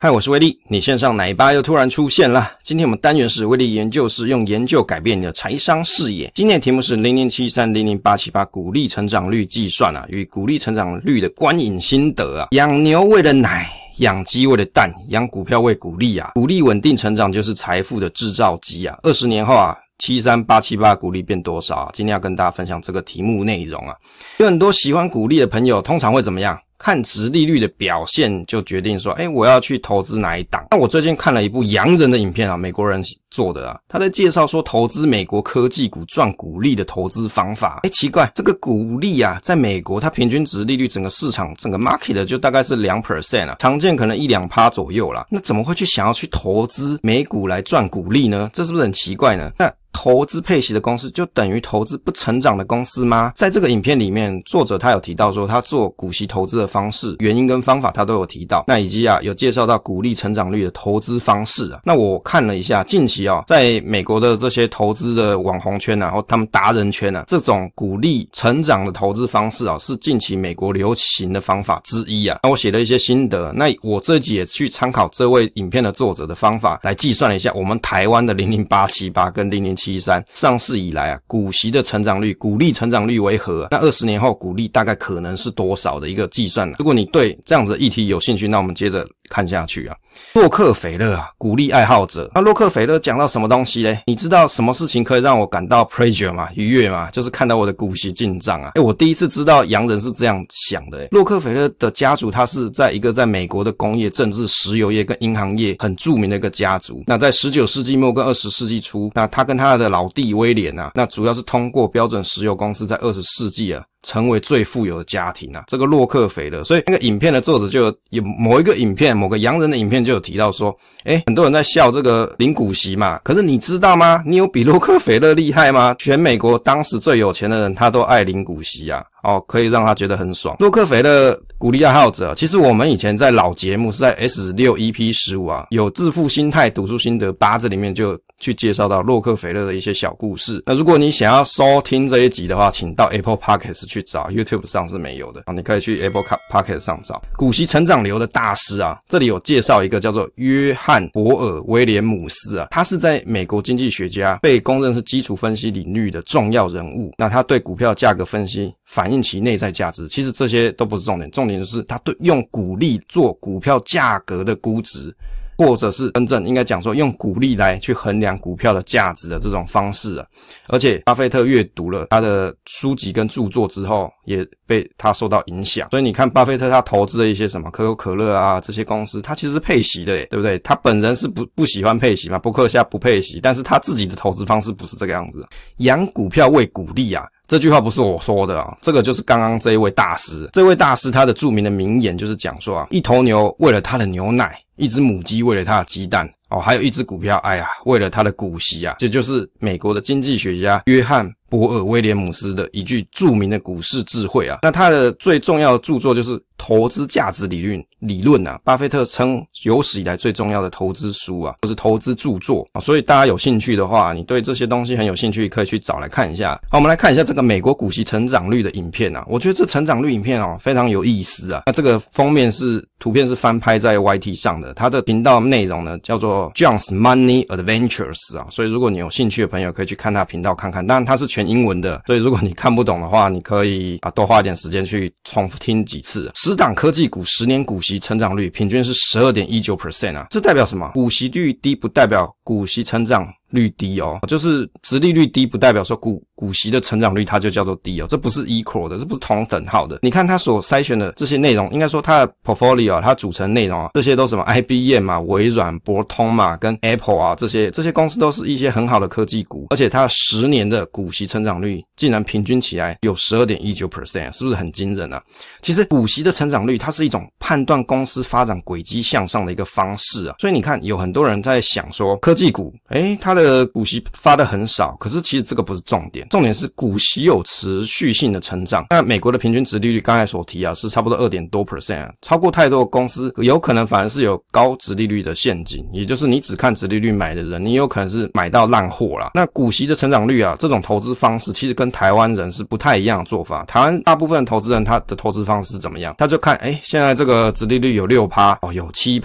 嗨，我是威力，你线上奶爸又突然出现了。今天我们单元是威力研究室，用研究改变你的财商视野。今天的题目是0073000878股利成长率计算与股利成长率的观影心得养牛为了奶，养鸡为了蛋，养股票为股利股利稳定成长就是财富的制造机20年后73878股利变多少今天要跟大家分享这个题目内容有很多喜欢股利的朋友通常会怎么样？看殖利率的表现就决定说我要去投资哪一档。那我最近看了一部洋人的影片美国人做的他在介绍说投资美国科技股赚股利的投资方法。奇怪，这个股利在美国它平均殖利率整个市场整个 market 就大概是 2% 常见可能 1-2% 左右啦。那怎么会想要去投资美股来赚股利呢？这是不是很奇怪呢？那投资配息的公司就等于投资不成长的公司吗？在这个影片里面，作者他有提到说他做股息投资的方式、原因跟方法他都有提到。那以及有介绍到股利成长率的投资方式那我看了一下，近期在美国的这些投资的网红圈或他们达人圈这种股利成长的投资方式是近期美国流行的方法之一那我写了一些心得，那我这集也去参考这位影片的作者的方法来计算了一下我们台湾的00878跟0073上市以来股息的成长率、股利成长率为何？那20年后股利大概可能是多少的一个计算如果你对这样子的议题有兴趣，那我们接着看下去洛克菲勒股利爱好者。那洛克菲勒讲到什么东西咧？你知道什么事情可以让我感到 pleasure 吗？愉悦吗？就是看到我的股息进账我第一次知道洋人是这样想的洛克菲勒的家族他是在一个在美国的工业、政治、石油业跟银行业很著名的一个家族。那在19世纪末跟20世纪初，那他跟他的老弟威廉那主要是通过标准石油公司在20世纪成为最富有的家庭这个洛克菲勒。所以那个影片的作者就有某一个影片，某个洋人的影片就有提到说很多人在笑这个领股息嘛，可是你知道吗？你有比洛克菲勒厉害吗？全美国当时最有钱的人他都爱领股息可以让他觉得很爽。洛克菲勒股利爱好者，其实我们以前在老节目是在 S6 EP15 有致富心态读书心得8这里面就去介绍到洛克菲勒的一些小故事。那如果你想要收听这一集的话，请到 Apple Podcast 去找， YouTube 上是没有的你可以去 Apple Podcast 上找。股息成长流的大师这里有介绍一个叫做约翰博尔威廉姆斯他是在美国经济学家，被公认是基础分析领域的重要人物。那他对股票价格分析反映其内在价值，其实这些都不是重点，重点就是他用股利做股票价格的估值，或者是真正应该讲说用股利来去衡量股票的价值的这种方式而且巴菲特阅读了他的书籍跟著作之后，也被他受到影响。所以你看巴菲特他投资的一些什么可口可乐这些公司，他其实是配息的对不对？他本人是不喜欢配息嘛，伯克夏不配息，但是他自己的投资方式不是这个样子。养股票为股利这句话不是我说的这个就是刚刚这一位大师。这位大师他的著名的名言就是讲说一头牛为了他的牛奶，一只母鸡为了它的鸡蛋还有一只股票为了它的股息这就是美国的经济学家约翰博尔威廉姆斯的一句著名的股市智慧那他的最重要的著作就是投资价值理论巴菲特称有史以来最重要的投资书就是投资著作所以大家有兴趣的话，你对这些东西很有兴趣，可以去找来看一下。好，我们来看一下这个美国股息成长率的影片我觉得这成长率影片非常有意思那这个封面图片是翻拍在 YT 上的，它的频道内容呢叫做 John's Money Adventures所以如果你有兴趣的朋友可以去看他频道看看，当然它是全英文的，所以如果你看不懂的话，你可以多花一点时间去重复听几次。10档科技股10年股息成长率平均是 12.19% 这代表什么？股息率低不代表股息成长率低就是殖利率低不代表说股息的成长率它就叫做低这不是 equal 的，这不是同等号的。你看他所筛选的这些内容，应该说他的 portfolio 它组成内容这些都什么 IBM 微软、博通跟 Apple 这些公司都是一些很好的科技股，而且它10年的股息成长率竟然平均起来有 12.19%， 是不是很惊人其实股息的成长率它是一种判断公司发展轨迹向上的一个方式所以你看有很多人在想说科技股它的股息发得很少，可是其实这个不是重点，重点是股息有持续性的成长。那美国的平均殖利率刚才所提是差不多 2% 多超过太多的公司有可能反而是有高殖利率的陷阱，也就是你只看殖利率买的人，你有可能是买到烂货啦。那股息的成长率这种投资方式其实跟台湾人是不太一样的做法。台湾大部分投资人他的投资方式是怎么样？他就看现在这个殖利率有 6% 有 7%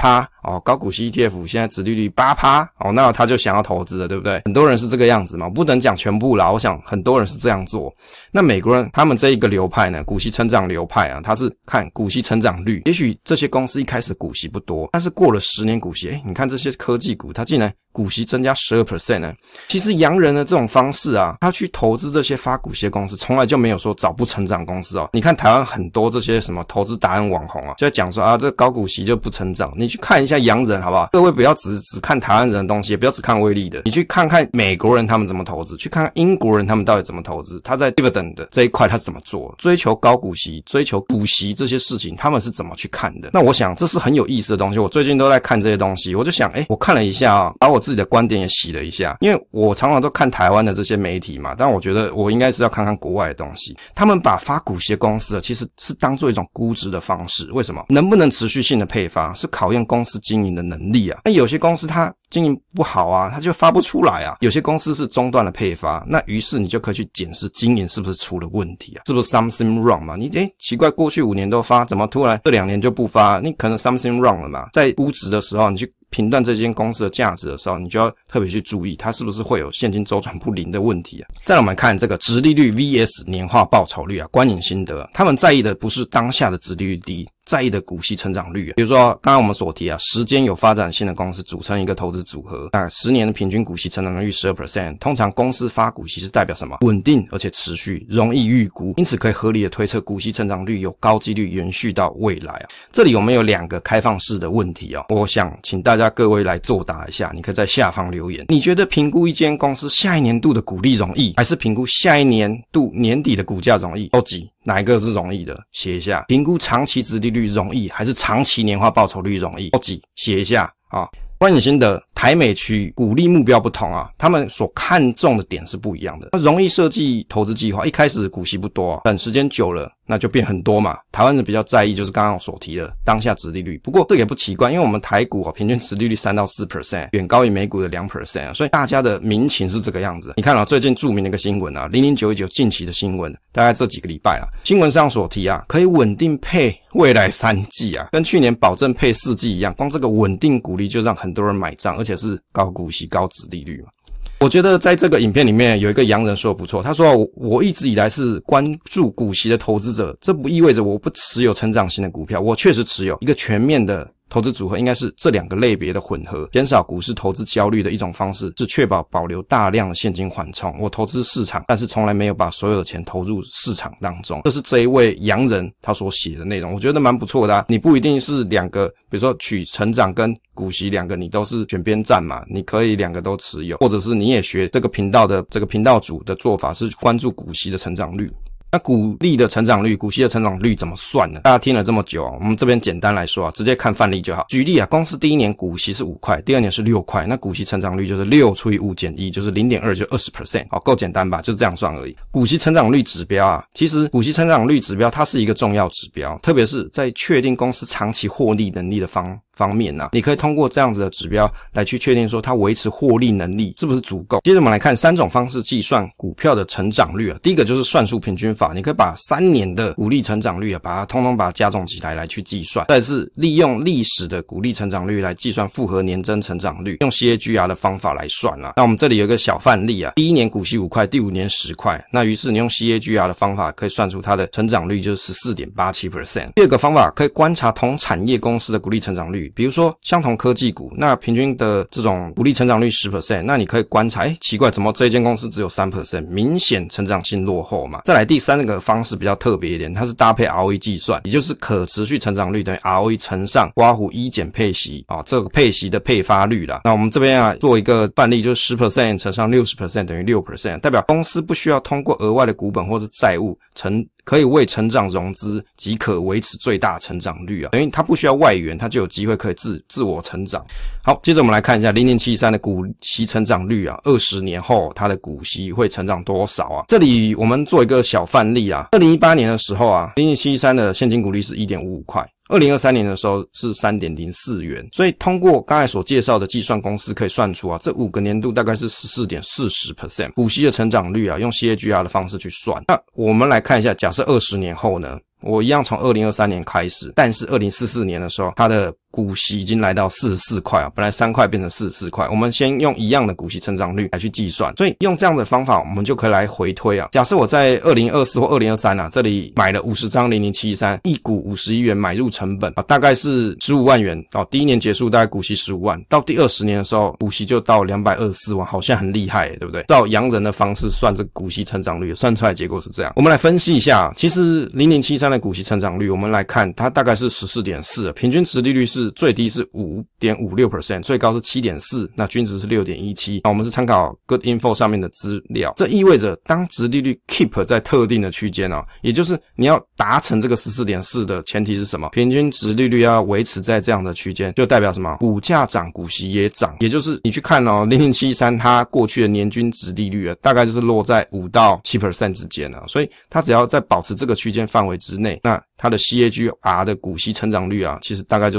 高股息 ETF 现在殖利率 8%， 那他就想要投资了，对不对？很多人是这个样子嘛，不能讲全部啦，我想很多人是这样做。那美国人他们这一个流派呢，股息成长流派啊，他是看股息成长率。也许这些公司一开始股息不多，但是过了10年股息，你看这些科技股，它竟然股息增加 12% 呢。其实洋人的这种方式啊，他去投资这些发股息的公司，从来就没有说找不成长公司哦。你看台湾很多这些什么投资达人网红啊，就在讲说啊，这高股息就不成长。你去看一下洋人好不好？各位不要只看台湾人的东西，也不要只看威力的，你去看看美国人他们怎么投资，去看看英国人他们到底怎么投资，他在 dividend 的这一块他是怎么做，追求高股息、追求股息这些事情，他们是怎么去看的？那我想这是很有意思的东西。我最近都在看这些东西，我就想，我看了一下啊，把我自己的观点也洗了一下，因为我常常都看台湾的这些媒体嘛，但我觉得我应该是要看看国外的东西。他们把发股息的公司其实是当做一种估值的方式，为什么？能不能持续性的配发，是考验公司经营的能力啊。那有些公司它经营不好啊，它就发不出来啊。有些公司是中断了配发，那于是你就可以去检视经营是不是出了问题啊，是不是 something wrong 嘛？你奇怪，过去5年都发，怎么突然这2年就不发？你可能 something wrong 了嘛。在估值的时候，你去评断这间公司的价值的时候，你就要特别去注意它是不是会有现金周转不灵的问题啊。再来我们看这个殖利率 vs 年化报酬率啊，观影心得，他们在意的不是当下的殖利率低，在意的股息成长率啊。比如说刚刚我们所提啊，10间有发展性的公司组成一个投资组合，那10年的平均股息成长率 12%， 通常公司发股息是代表什么？稳定而且持续，容易预估，因此可以合理的推测股息成长率有高几率延续到未来啊。这里我们有2个开放式的问题啊，我想请大家各位来作答一下，你可以在下方留言。你觉得评估一间公司下一年度的股利容易，还是评估下一年度年底的股价容易？哪一个是容易的？写一下。评估长期殖利率容易，还是长期年化报酬率容易？写一下啊。观影心得，台美区股利目标不同啊，他们所看重的点是不一样的。那容易设计投资计划，一开始股息不多啊，等时间久了那就变很多嘛。台湾人比较在意就是刚刚我所提的当下殖利率，不过这个也不奇怪，因为我们台股平均殖利率3到4%，远高于美股的 2%， 所以大家的民情是这个样子。你看最近著名的一个新闻啊，00919近期的新闻，大概这几个礼拜啊，新闻上所提啊，可以稳定配未来3季啊，跟去年保证配4季一样，光这个稳定股利就让很多人买账，而且是高股息高殖利率嘛。我觉得在这个影片里面有一个洋人说的不错，他说我一直以来是关注股息的投资者，这不意味着我不持有成长型的股票，我确实持有。一个全面的投资组合应该是这2个类别的混合，减少股市投资焦虑的一种方式是确保保留大量的现金缓冲。我投资市场，但是从来没有把所有的钱投入市场当中。这是这一位洋人他所写的内容，我觉得蛮不错的啊。你不一定是2个，比如说取成长跟股息2个你都是选边站嘛，你可以2个都持有，或者是你也学这个频道的这个频道主的做法，是关注股息的成长率。那股利的成长率，股息的成长率怎么算呢？大家听了这么久我们这边简单来说直接看范例就好。举例公司第1年股息是5块，第2年是6块，那股息成长率就是6除以5减1，就是 0.2， 就 20%。够简单吧？就是这样算而已。股息成长率指标其实股息成长率指标它是一个重要指标，特别是在确定公司长期获利能力的方面你可以通过这样子的指标来去确定说它维持获利能力是不是足够。接着我们来看3种方式计算股票的成长率第一个就是算术平均法，你可以把3年的股利成长率把它通通把它加总起来去计算。再来是利用历史的股利成长率来计算复合年增成长率，用 CAGR 的方法来算那我们这里有一个小范例第1年股息5块，第5年10块，那于是你用 CAGR 的方法可以算出它的成长率就是 14.87%。第二个方法可以观察同产业公司的股利成长率，比如说相同科技股，那平均的这种股利成长率 10%， 那你可以观察奇怪怎么这间公司只有 3%， 明显成长性落后嘛。再来第3个方式比较特别一点，它是搭配 ROE 计算，也就是可持续成长率等于 ROE 乘上括弧1减配息这个配息的配发率啦。那我们这边做一个范例，就是 10% 乘上 60% 等于 6%， 代表公司不需要通过额外的股本或是债务可以为成长融资即可维持最大成长率等于它不需要外援，它就有机会可以自我成长。好，接着我们来看一下0073的股息成长率20年后它的股息会成长多少这里我们做一个小范例2018年的时候0073的现金股利是 1.55 块，2023年的时候是 3.04 元，所以通过刚才所介绍的计算公式可以算出这5个年度大概是 14.40% 股息的成长率用 CAGR 的方式去算。那我们来看一下，假设20年后呢，我一样从2023年开始，但是2044年的时候它的股息已经来到44块啊，本来3块变成44块。我们先用一样的股息成长率来去计算，所以用这样的方法，我们就可以来回推啊。假设我在2024或2023啊，这里买了50张0073，一股51元买入成本啊，大概是15万元哦。第一年结束大概股息15万，到第20年的时候，股息就到224万，好像很厉害耶，对不对？照洋人的方式算这个股息成长率，算出来结果是这样。我们来分析一下，其实0073的股息成长率，我们来看它大概是 14.4， 平均殖利率是最低是 5.56%， 最高是 7.4， 那均值是 6.17。 我们是参考 Good Info 上面的资料，这意味着当殖利率 keep 在特定的区间啊，也就是你要达成这个 14.4 的前提是什么？平均殖利率要维持在这样的区间，就代表什么？股价涨，股息也涨，也就是你去看哦，0073它过去的年均殖利率啊，大概就是落在5到 7% 之间啊，所以它只要在保持这个区间范围之内，那它的 CAGR 的股息成长率啊，其实大概就是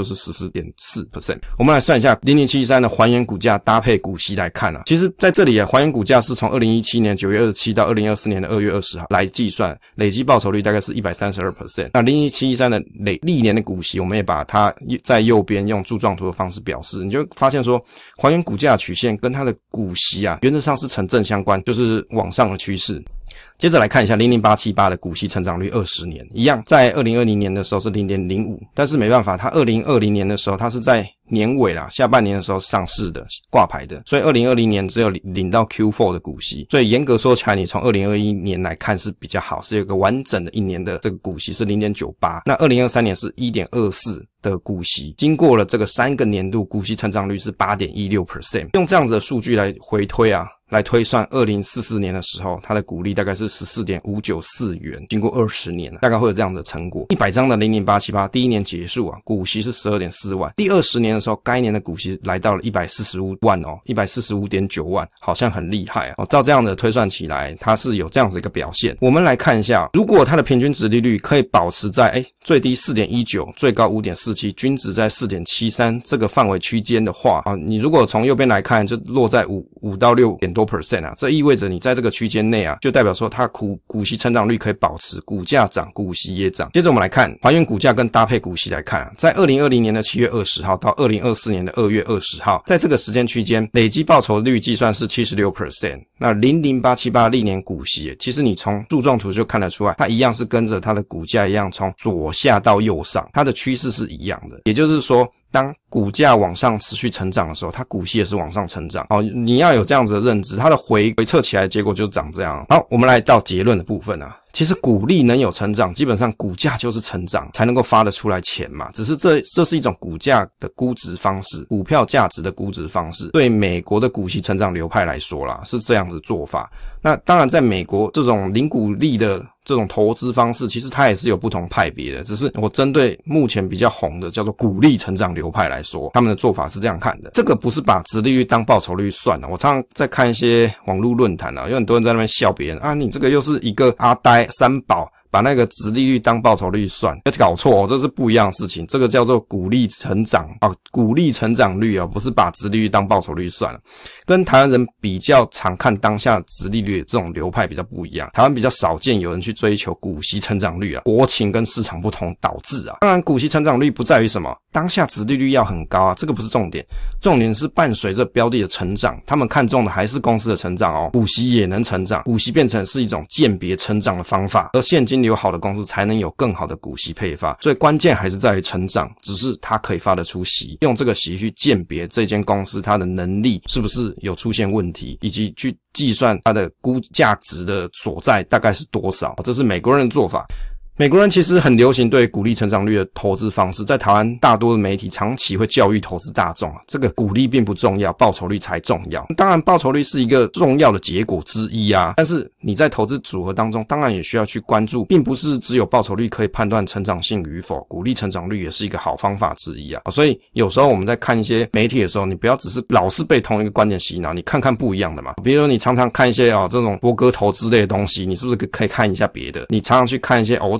14.4%。 我们来算一下0073的还原股价搭配股息来看啊，其实在这里啊，还原股价是从2017年9月27到2024年的2月20号来计算，累计报酬率大概是 132%。 那0173的历年的股息，我们也把它在右边用柱状图的方式表示，你就会发现说还原股价曲线跟它的股息啊，原则上是成正相关，就是往上的趋势。接着来看一下00878的股息成长率20年，一样在2020年的时候是 0.05， 但是没办法，它2020年的时候它是在年尾啦，下半年的时候上市的挂牌的，所以2020年只有领到 Q4 的股息，所以严格说起来，你从2021年来看是比较好，是有个完整的一年的这个股息是 0.98， 那2023年是 1.24 的股息，经过了这个3个年度，股息成长率是 8.16%。 用这样子的数据来回推啊，来推算2044年的时候，它的股利大概是 14.594 元，经过20年大概会有这样的成果。100张的00878第一年结束啊，股息是 12.4 万，第20年的时候，该年的股息来到了145万哦， 145.9 万，好像很厉害啊。照这样的推算起来，它是有这样子一个表现。我们来看一下，如果它的平均殖利率可以保持在最低 4.19， 最高 5.47， 均值在 4.73 这个范围区间的话啊，你如果从右边来看，就落在5到6多%啊，这意味着你在这个区间内啊，就代表说它股息成长率可以保持，股价涨，股息也涨。接着我们来看还原股价跟搭配股息来看啊，在2020年的7月20号到2024年的2月20号，在这个时间区间，累计报酬率计算是 76%。那00878历年股息，其实你从柱状图就看得出来，它一样是跟着它的股价一样，从左下到右上，它的趋势是一样的。也就是说，当股价往上持续成长的时候，它股息也是往上成长。好，你要有这样子的认知，它的回测起来的结果就长这样。好，我们来到结论的部分啊。其实股利能有成长，基本上股价就是成长才能够发得出来钱嘛。只是这是一种股价的估值方式，股票价值的估值方式。对美国的股息成长流派来说啦，是这样子做法。那当然在美国这种零股利的这种投资方式，其实它也是有不同派别的，只是我针对目前比较红的叫做股利成长流派来说，他们的做法是这样看的。这个不是把殖利率当报酬率算的。我常常在看一些网络论坛啊，有很多人在那边笑别人啊，你这个又是一个阿呆三宝，把那个殖利率当报酬率算，要搞错哦，这是不一样的事情。这个叫做股利成长啊，股利成长率啊，不是把殖利率当报酬率算了。跟台湾人比较常看当下殖利率这种流派比较不一样，台湾比较少见有人去追求股息成长率啊，国情跟市场不同导致啊。当然股息成长率不在于什么，当下殖利率要很高啊，这个不是重点，重点是伴随着标的的成长，他们看重的还是公司的成长哦，股息也能成长，股息变成是一种鉴别成长的方法，而现金流好的公司才能有更好的股息配发，所以关键还是在于成长，只是它可以发得出息，用这个息去鉴别这间公司它的能力是不是有出现问题，以及去计算它的估价值的所在大概是多少，这是美国人的做法。美国人其实很流行对股利成长率的投资方式，在台湾大多的媒体长期会教育投资大众这个股利并不重要，报酬率才重要。当然报酬率是一个重要的结果之一啊，但是你在投资组合当中当然也需要去关注，并不是只有报酬率可以判断成长性与否，股利成长率也是一个好方法之一啊。所以有时候我们在看一些媒体的时候，你不要只是老是被同一个观点洗脑，你看看不一样的嘛。比如说你常常看一些这种波哥投资类的东西，你是不是可以看一下别的？你常常去看一些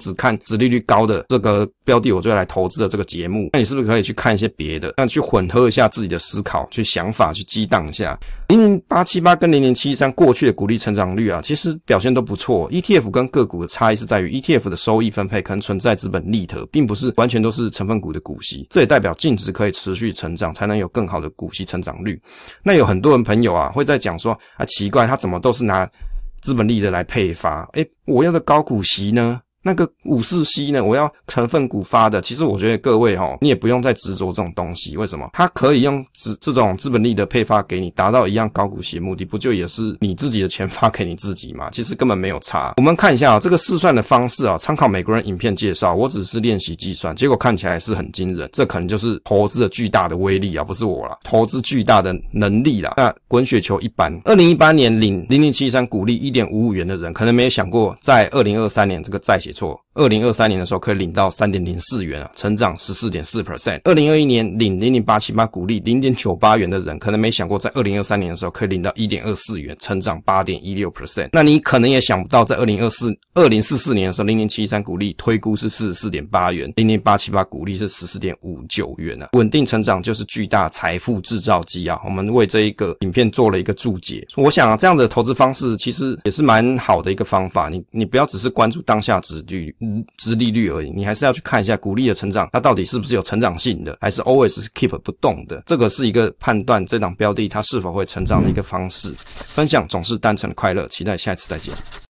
只看殖利率高的这个标的我就来投资的这个节目，那你是不是可以去看一些别的，那去混合一下自己的思考，去想法去激荡一下。00878跟0073过去的股利成长率啊，其实表现都不错。ETF 跟个股的差异是在于 ETF 的收益分配可能存在资本利得，并不是完全都是成分股的股息，这也代表净值可以持续成长，才能有更好的股息成长率。那有很多人朋友啊会在讲说啊，奇怪，他怎么都是拿资本利得来配发，我要的高股息呢？那个54C 呢，我要成分股发的。其实我觉得各位你也不用再执着这种东西。为什么？它可以用这种资本利得配发给你，达到一样高股息的目的，不就也是你自己的钱发给你自己吗？其实根本没有差。我们看一下这个试算的方式参考美国人影片介绍，我只是练习计算，结果看起来是很惊人。这可能就是投资的巨大的威力不是我啦，投资巨大的能力啦。那滚雪球一般，2018年领0073股利 1.55 元的人，可能没有想过在2023年这个再写错，2023年的时候可以领到 3.04 元成长 14.4%。2021年领00878股利 0.98 元的人，可能没想过在2023年的时候可以领到 1.24 元成长 8.16%。那你可能也想不到在2044年的时候0073股利推估是 44.8 元 ,00878 股利是 14.59 元稳定成长就是巨大财富制造机我们为这一个影片做了一个注解。我想这样的投资方式其实也是蛮好的一个方法，你不要只是关注当下殖利率而已，你还是要去看一下股利的成长，它到底是不是有成长性的，还是 always 是 keep 不动的。这个是一个判断这档标的它是否会成长的一个方式。分享总是单纯的快乐，期待下一次再见。